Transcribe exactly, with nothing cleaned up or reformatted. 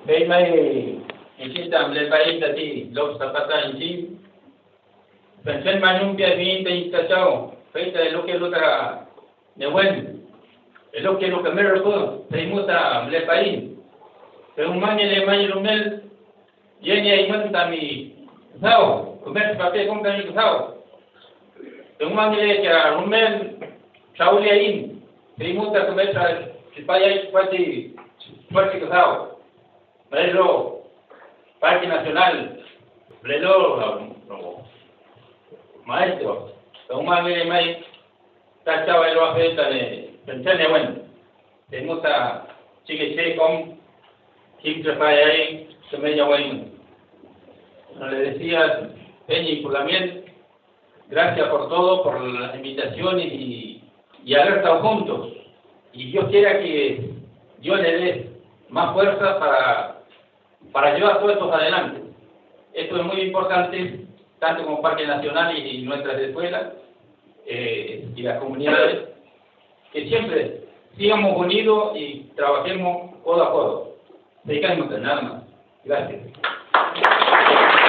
Bây mai ini tam le pai tadi lok sapata ini pension manum pia vin te istachao feita lo que lo tra newen lo que lo que me reco treimuta le pai te un mani le mani rumel yeni ai manta mi zao comer papel con cani zao te un mani le que rumel chauli ai treimuta comer si pai pati pati zao Reloj, Parque Nacional, reloj, maestro, un mami mai, tachaba el afecta de pensar bueno, tenemos a chique con Kim ahí, se me llama bueno. Le decía, Peñi, por la miel, gracias por todo, por las invitaciones y, y haber estado juntos. Y Dios quiera que Dios le dé más fuerza para para llevar todo esto adelante. Esto es muy importante, tanto como Parque Nacional y, y nuestras escuelas eh, y las comunidades, que siempre sigamos unidos y trabajemos codo a codo. Dedicamos nada más. Gracias.